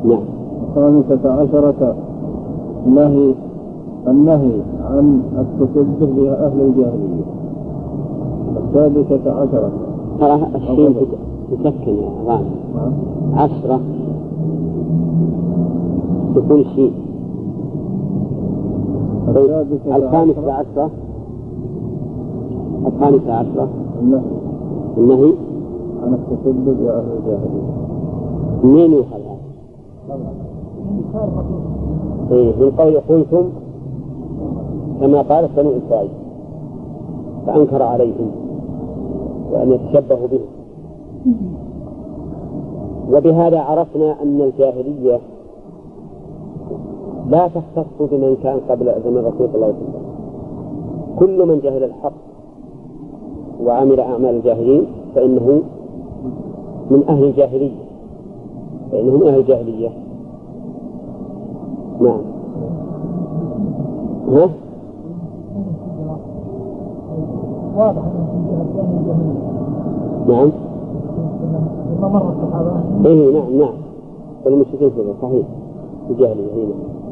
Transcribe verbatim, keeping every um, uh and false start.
نعم. الخامسة عشرة نهي النهي عن التشبه بأهل الجاهلية. السادسة عشرة ترى الشين تسكن يا غانم. عشرة تكون الشين. الخامسة عشرة الخامسة عشرة النهي النهي عن التشبه بأهل الجاهلية. منين يوحى الآن؟ إيه من قول قلتم كما قال بنو إسرائيل فأنكر عليهم وأن يتشبهوا به. وبهذا عرفنا أن الجاهلية لا تختص بمن كان قبل زمن الرسول صلى الله عليه وسلم. كل من جهل الحق وعمل أعمال الجاهلين فإنه من أهل الجاهلية فإنه من أهل الجاهلية. نعم. ها؟ نعم. إيه نعم نعم. والمشركين صحيح الجاهلية هنا.